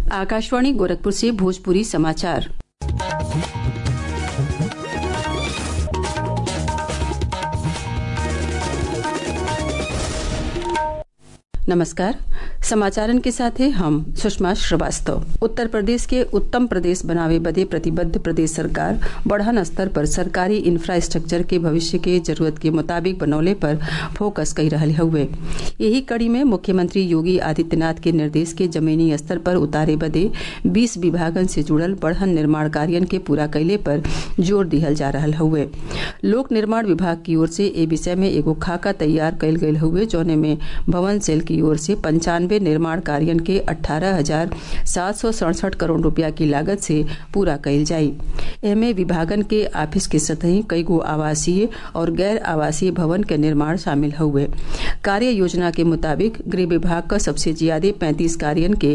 आकाशवाणी गोरखपुर से भोजपुरी समाचार। नमस्कार। समाचारन के साथ हैं हम सुषमा श्रीवास्तव। उत्तर प्रदेश के उत्तम प्रदेश बनावे बदे प्रतिबद्ध प्रदेश सरकार बढ़न स्तर पर सरकारी इंफ्रास्ट्रक्चर के भविष्य के जरूरत के मुताबिक बनौले पर फोकस कई रहल हुए। यही कड़ी में मुख्यमंत्री योगी आदित्यनाथ के निर्देश के जमीनी स्तर पर उतारे बदे 20 विभागन से जुड़ल बढ़न निर्माण कार्य के पूरा कैले पर जोर दिहल जा रहा हुए। लोक निर्माण विभाग की ओर से ए विषय में एगो खाका तैयार कैल गयल हुए, जौने में भवन सेल की ओर से 95 निर्माण कार्य के 18,767 करोड़ रुपया की लागत से पूरा कैल जाई। एमे विभागन के ऑफिस के सतही कई गो आवासीय और गैर आवासीय भवन के निर्माण शामिल हुए। कार्य योजना के मुताबिक गृह विभाग का सबसे ज्यादा 35 कार्य के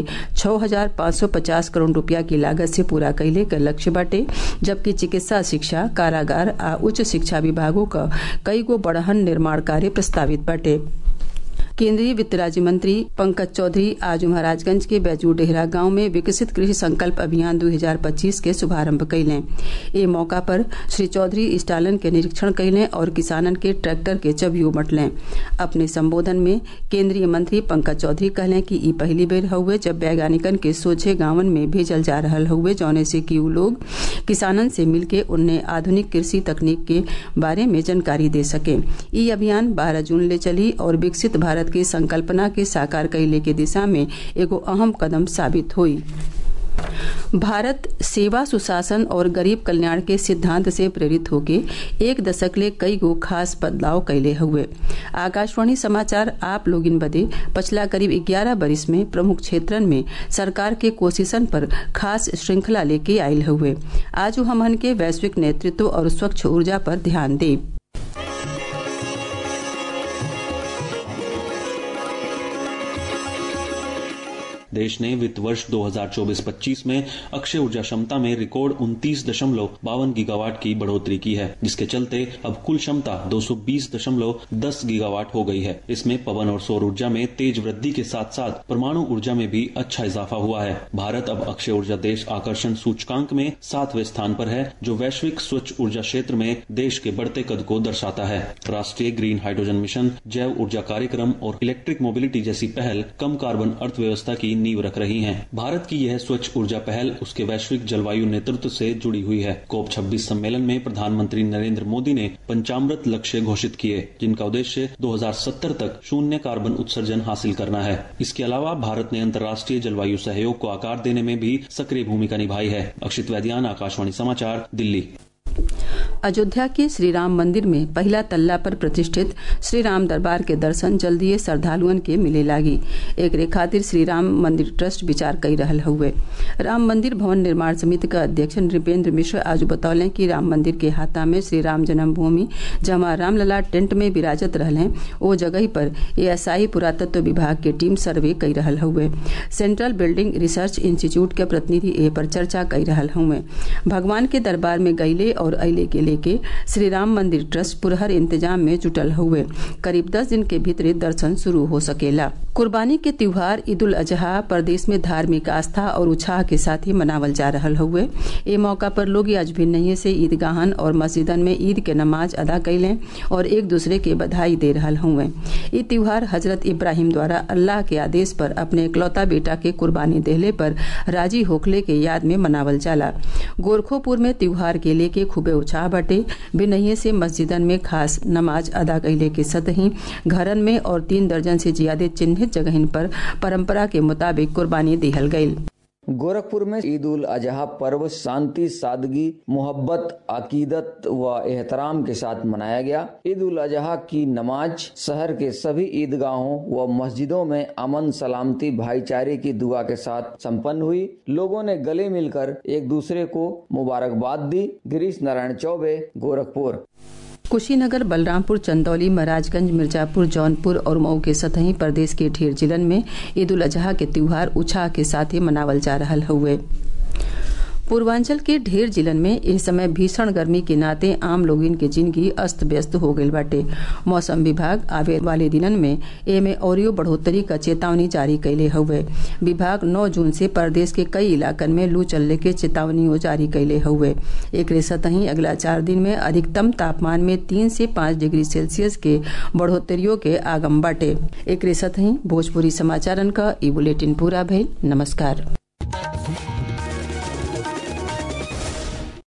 6,550 करोड़ रुपया की लागत से पूरा कैले का लक्ष्य बाटे, जबकि चिकित्सा, शिक्षा, कारागार आ उच्च शिक्षा विभागों का कई गो बढ़हन निर्माण कार्य प्रस्तावित बाटे। केंद्रीय वित्त राज्य मंत्री पंकज चौधरी आज महाराजगंज के बैजू डेहरा गांव में विकसित कृषि संकल्प अभियान 2025 के शुभारंभ कैलें। ए मौका पर श्री चौधरी स्टालन के निरीक्षण कैलें और किसानन के ट्रैक्टर के चबियो बटलें। अपने संबोधन में केंद्रीय मंत्री पंकज चौधरी कहलें कि ई पहली बेर हुए जब वैज्ञानिकन के सोझे गांवन में भेजल जा रहा हुए, जौने से कि उ लोग किसानन से मिलके उन्हें आधुनिक कृषि तकनीक के बारे में जानकारी दे सके। ई अभियान 12 जून ले चली और विकसित भारत की संकल्पना के साकार कैले के दिशा में एगो अहम कदम साबित हुई। भारत सेवा, सुशासन और गरीब कल्याण के सिद्धांत से प्रेरित होके एक दशक ले कई गो खास बदलाव कैले हुए। आकाशवाणी समाचार आप लोगिन बदे पिछला करीब 11 बरिस में प्रमुख क्षेत्रन में सरकार के कोशिशन पर खास श्रृंखला लेके आयल हुए। आज हमन के वैश्विक नेतृत्व और स्वच्छ ऊर्जा पर ध्यान दे। देश ने वित्त वर्ष 2024-25 में अक्षय ऊर्जा क्षमता में रिकॉर्ड 29.52 गीगावाट की बढ़ोतरी की है, जिसके चलते अब कुल क्षमता 220.10 गीगावाट हो गई है। इसमें पवन और सौर ऊर्जा में तेज वृद्धि के साथ साथ परमाणु ऊर्जा में भी अच्छा इजाफा हुआ है। भारत अब अक्षय ऊर्जा देश आकर्षण सूचकांक में 7वें स्थान पर है, जो वैश्विक स्वच्छ ऊर्जा क्षेत्र में देश के बढ़ते कद को दर्शाता है। राष्ट्रीय ग्रीन हाइड्रोजन मिशन, जैव ऊर्जा कार्यक्रम और इलेक्ट्रिक मोबिलिटी जैसी पहल कम कार्बन अर्थव्यवस्था की नींव रख रही हैं। भारत की यह स्वच्छ ऊर्जा पहल उसके वैश्विक जलवायु नेतृत्व से जुड़ी हुई है। COP 26 सम्मेलन में प्रधानमंत्री नरेंद्र मोदी ने पंचामृत लक्ष्य घोषित किए, जिनका उद्देश्य 2070 तक शून्य कार्बन उत्सर्जन हासिल करना है। इसके अलावा भारत ने अंतर्राष्ट्रीय जलवायु सहयोग को आकार देने में भी सक्रिय भूमिका निभाई है। अक्षित वैद्यान, आकाशवाणी समाचार, दिल्ली। अयोध्या के श्री राम मंदिर में पहला तल्ला पर प्रतिष्ठित श्री राम दरबार के दर्शन जल्दी श्रद्धालुअन के मिले लागी। एक खातिर श्री राम मंदिर ट्रस्ट विचार कई रहल हुए। राम मंदिर भवन निर्माण समिति का अध्यक्ष नृपेंद्र मिश्र आज बतौलें कि राम मंदिर के हाथा में श्री राम जन्मभूमि जहाँ रामलला टेंट में विराजत रहले, वो जगह पर ASI पुरातत्व विभाग के टीम सर्वे कई रहल हुए। सेंट्रल बिल्डिंग रिसर्च इंस्टीट्यूट के प्रतिनिधि ए पर चर्चा कई रहल हुए। भगवान के दरबार में गईले और अइले के लेके श्री राम मंदिर ट्रस्ट पुरहर इंतजाम में जुटल हुए। करीब 10 दिन के भीतर दर्शन शुरू हो सकेला। कुर्बानी के त्योहार ईद उल अजहा प्रदेश में धार्मिक आस्था और उत्साह के साथ ही मनावल जा रहा हुए। ए मौका पर लोग आज भिन्नहिए से ईदगाहन और मस्जिदन में ईद के नमाज अदा कैलें और एक दूसरे के बधाई दे रहा हुए। ये त्योहार हजरत इब्राहिम द्वारा अल्लाह के आदेश पर अपने इकलौता बेटा के कुर्बानी देहले पर राजी होखले के याद में मनावल जाला। गोरखोपुर में त्योहार के लेके खूबे उत्साह बटे। बिनहिए से मस्जिदन में खास नमाज अदा कैले के सतही घरन में और 3 दर्जन से ज्यादा चिन्हित जगहन पर परंपरा के मुताबिक कुर्बानी दिहल गयी। गोरखपुर में ईद उल अजहा पर्व शांति, सादगी, मोहब्बत, अकीदत व एहतराम के साथ मनाया गया। ईद उल अजहा की नमाज शहर के सभी ईदगाहों व मस्जिदों में अमन, सलामती, भाईचारे की दुआ के साथ संपन्न हुई। लोगों ने गले मिलकर एक दूसरे को मुबारकबाद दी। गिरीश नारायण चौबे, गोरखपुर। कुशीनगर, बलरामपुर, चंदौली, महाराजगंज, मिर्जापुर, जौनपुर और मऊ के सतही प्रदेश के ढेर जिलन में ईद उल अजहा के त्योहार उत्साह के साथ ही मनावल जा रहा हुए। पूर्वांचल के ढेर जिलन में इस समय भीषण गर्मी के नाते आम लोगन के जिंदगी अस्त व्यस्त हो गईल बाटे। मौसम विभाग आवे वाले दिनन में एमे औरियो बढ़ोतरी का चेतावनी जारी कैले हुए। विभाग 9 जून से प्रदेश के कई इलाकन में लू चलने के चेतावनियों जारी कैले हुए। एक सतही अगला 4 दिन में अधिकतम तापमान में 3 से 5 डिग्री सेल्सियस के बढ़ोतरियों के आगम बाटे। एक सतही भोजपुरी समाचारन का ई बुलेटिन पूरा भइल। नमस्कार।